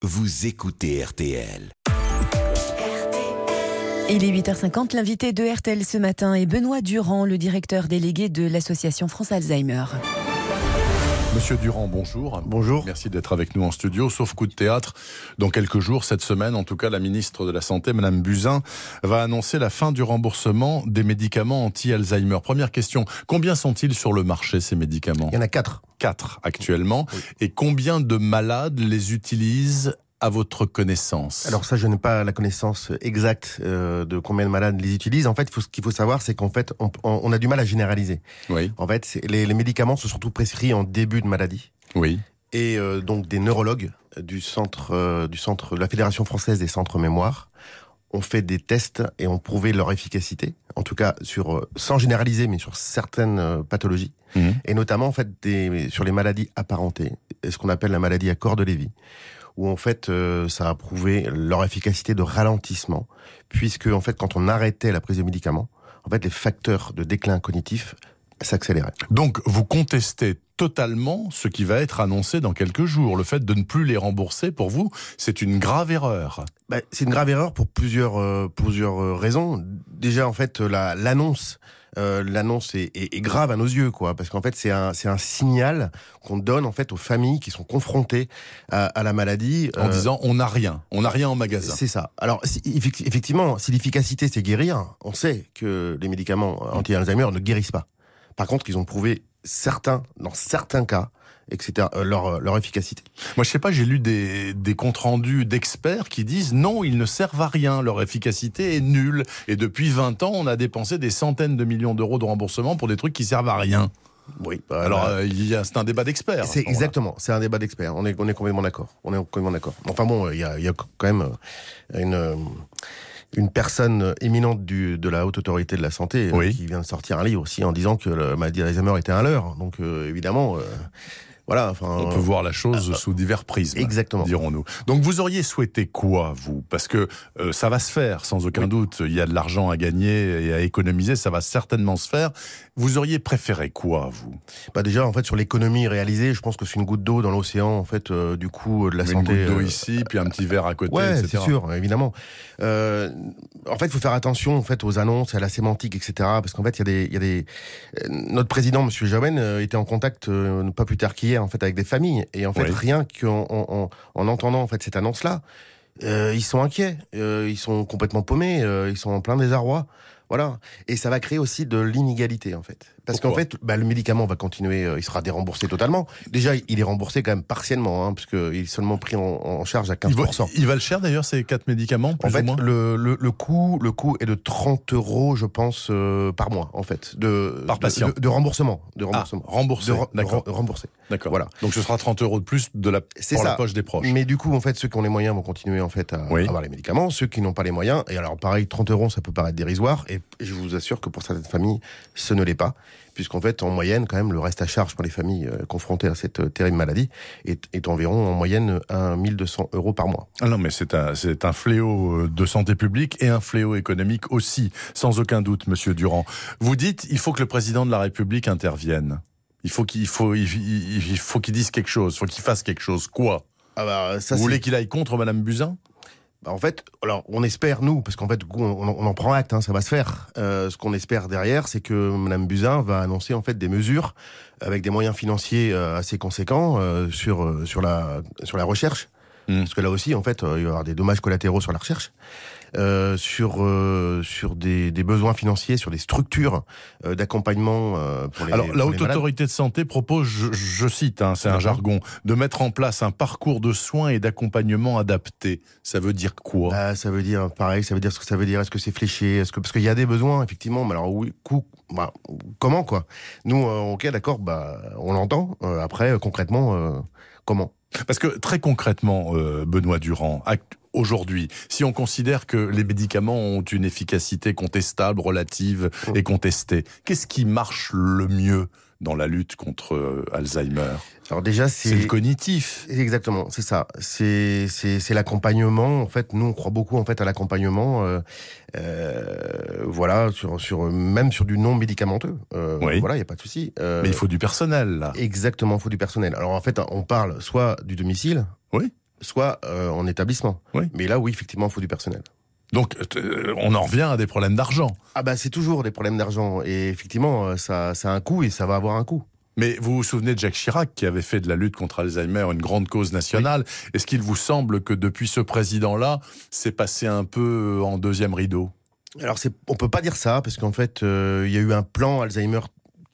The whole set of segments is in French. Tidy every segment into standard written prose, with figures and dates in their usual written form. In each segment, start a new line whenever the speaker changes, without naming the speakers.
vous écoutez RTL.
Il est 8h50, l'invité de RTL ce matin est Benoît Durand, le directeur délégué de l'association France Alzheimer.
Monsieur Durand, bonjour.
Bonjour.
Merci d'être avec nous en studio. Sauf coup de théâtre, dans quelques jours, cette semaine, en tout cas, la ministre de la Santé, Madame Buzyn, va annoncer la fin du remboursement des médicaments anti-Alzheimer. Première question, combien sont-ils sur le marché, ces médicaments ?
Il y en a 4.
4 actuellement.
Oui.
Et combien de malades les utilisent à votre connaissance?
Alors ça, je n'ai pas la connaissance exacte de combien de malades les utilisent. En fait, ce qu'il faut savoir, c'est qu'en fait, on a du mal à généraliser.
Oui.
En fait, les médicaments sont surtout prescrits en début de maladie.
Oui.
Et donc des neurologues du centre de la Fédération française des centres mémoire ont fait des tests et ont prouvé leur efficacité. En tout cas, sans généraliser, mais sur certaines pathologies. Et notamment, en fait, sur les maladies apparentées, ce qu'on appelle la maladie à corps de Lévy, où en fait ça a prouvé leur efficacité de ralentissement, puisque en fait quand on arrêtait la prise de médicaments, en fait les facteurs de déclin cognitif s'accéléraient.
Donc vous contestez totalement ce qui va être annoncé dans quelques jours. Le fait de ne plus les rembourser, pour vous, c'est une grave erreur.
C'est une grave erreur pour plusieurs raisons. Déjà en fait l'annonce est grave à nos yeux, quoi, parce qu'en fait c'est un signal qu'on donne en fait aux familles qui sont confrontées à la maladie
en disant on n'a rien en magasin.
C'est ça. Alors effectivement, si l'efficacité c'est guérir, on sait que les médicaments anti-Alzheimer ne guérissent pas. Par contre, ils ont prouvé dans certains cas, etc., leur efficacité.
Moi, je sais pas, j'ai lu des comptes rendus d'experts qui disent non, ils ne servent à rien, leur efficacité est nulle. Et depuis 20 ans, on a dépensé des centaines de millions d'euros de remboursement pour des trucs qui servent à rien.
Oui.
Alors, c'est un débat d'experts.
C'est exactement, c'est un débat d'experts. On est complètement d'accord. Enfin bon, il y a quand même une personne éminente de la Haute Autorité de la Santé qui vient de sortir un livre aussi en disant que la maladie d'Alzheimer était un leurre. Donc évidemment, voilà. Enfin,
on peut voir la chose sous divers prismes.
Exactement.
Dirons-nous. Donc vous auriez souhaité quoi, vous ? Parce que ça va se faire, sans aucun doute. Il y a de l'argent à gagner et à économiser, ça va certainement se faire. Vous auriez préféré quoi, vous ?
Déjà, en fait, sur l'économie réalisée, je pense que c'est une goutte d'eau dans l'océan, en fait, du coup, de la santé.
Une goutte d'eau ici, puis un petit verre à côté,
ouais,
etc.
c'est sûr, évidemment. En fait, il faut faire attention, en fait, aux annonces, à la sémantique, etc. Parce qu'en fait, il y a des... Notre président, Monsieur Jaouen, était en contact, pas plus tard qu'hier, en fait, avec des familles. Et en fait, rien qu'en entendant, en fait, cette annonce-là, ils sont inquiets, ils sont complètement paumés, ils sont en plein désarroi. Voilà. Et ça va créer aussi de l'inégalité, en fait. Parce qu'en fait, le médicament va continuer, il sera déremboursé totalement. Déjà, il est remboursé quand même partiellement, puisqu'il est seulement pris en charge à 15%.
Il va le cher d'ailleurs, ces 4 médicaments, plus
en fait,
ou moins
le coût est de 30 €, je pense, par mois, en fait.
Par patient.
De remboursement.
Remboursé. D'accord.
Remboursé.
D'accord.
Voilà.
Donc ce sera 30 € de plus la poche des proches.
Mais du coup, en fait, ceux qui ont les moyens vont continuer, en fait, à avoir les médicaments. Ceux qui n'ont pas les moyens, et alors pareil, 30 €, ça peut paraître dérisoire. Et je vous assure que pour certaines familles, ce ne l'est pas. Puisqu'en fait, en moyenne, quand même, le reste à charge pour les familles confrontées à cette terrible maladie est environ, en moyenne, 1 200 € par mois.
Ah non, mais c'est un fléau de santé publique et un fléau économique aussi, sans aucun doute, Monsieur Durand. Vous dites, il faut que le président de la République intervienne. Il faut qu'il dise quelque chose, il faut qu'il fasse quelque chose. Quoi ? Vous voulez qu'il aille contre Madame Buzyn ?
En fait, alors on espère, nous, parce qu'en fait, du coup, on en prend acte, ça va se faire. Ce qu'on espère derrière, c'est que Madame Buzyn va annoncer en fait des mesures avec des moyens financiers assez conséquents sur la recherche. Parce que là aussi, en fait, il va y avoir des dommages collatéraux sur la recherche. Sur des besoins financiers, sur des structures d'accompagnement pour les.
Alors la Haute Autorité de Santé propose, je cite, c'est un jargon, de mettre en place un parcours de soins et d'accompagnement adapté. Ça veut dire quoi ?
Ça veut dire pareil, ça veut dire ce que ça veut dire. Est-ce que c'est fléché ? Parce qu'il y a des besoins effectivement. Mais alors oui, comment quoi ? Nous, ok, d'accord, on l'entend. Après, concrètement, comment ?
Parce que très concrètement, Benoît Durand, aujourd'hui, si on considère que les médicaments ont une efficacité contestable, relative et contestée, qu'est-ce qui marche le mieux dans la lutte contre Alzheimer ?
Alors déjà,
c'est le cognitif.
Exactement, c'est ça. C'est l'accompagnement. En fait, nous, on croit beaucoup en fait à l'accompagnement. Voilà, même sur du non médicamenteux. Voilà, il y a pas de souci.
Mais il faut du personnel là.
Exactement, il faut du personnel. Alors en fait, on parle soit du domicile.
Oui.
soit en établissement.
Oui.
Mais là, oui, effectivement, il faut du personnel.
Donc, on en revient à des problèmes d'argent.
Ah bah c'est toujours des problèmes d'argent. Et effectivement, ça a un coût et ça va avoir un coût.
Mais vous vous souvenez de Jacques Chirac, qui avait fait de la lutte contre Alzheimer une grande cause nationale. Oui. Est-ce qu'il vous semble que depuis ce président-là, c'est passé un peu en deuxième rideau ?
Alors, on peut pas dire ça, parce qu'en fait, il y a eu un plan Alzheimer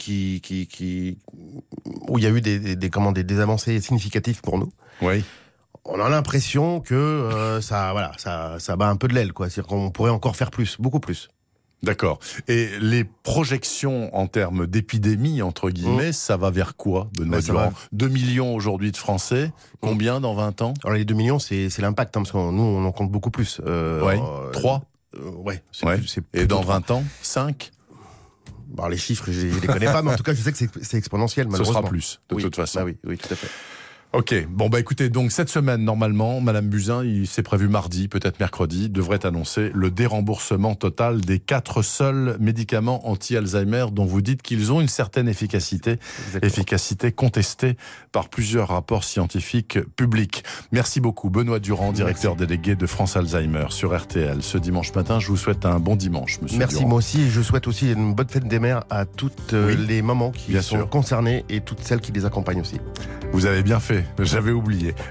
où il y a eu des avancées significatives pour nous.
Oui.
On a l'impression que ça bat un peu de l'aile, quoi. C'est-à-dire qu'on pourrait encore faire plus, beaucoup plus.
D'accord. Et les projections en termes d'épidémie, entre guillemets, ça va vers quoi, Benoît Durand ? 2 millions aujourd'hui de Français, combien dans 20 ans ?
Alors les 2 millions, c'est l'impact, hein, parce que nous, on en compte beaucoup plus.
3
ouais.
Et dans 20 ans, 5 ?
Alors les chiffres, je les connais pas, mais en tout cas, je sais que c'est exponentiel, malheureusement.
Ce sera plus, de toute façon.
Bah oui, tout à fait.
Ok, bon bah écoutez, donc cette semaine, normalement, Madame Buzyn, il s'est prévu mardi, peut-être mercredi, devrait annoncer le déremboursement total des 4 seuls médicaments anti-Alzheimer dont vous dites qu'ils ont une certaine efficacité, efficacité contestée par plusieurs rapports scientifiques publics. Merci beaucoup, Benoît Durand, directeur délégué de France Alzheimer sur RTL. Ce dimanche matin, je vous souhaite un bon dimanche, monsieur
Merci,
Durand.
moi aussi, et je souhaite aussi une bonne fête des mères à toutes les mamans qui sont concernées et toutes celles qui les accompagnent aussi.
Vous avez bien fait, j'avais oublié.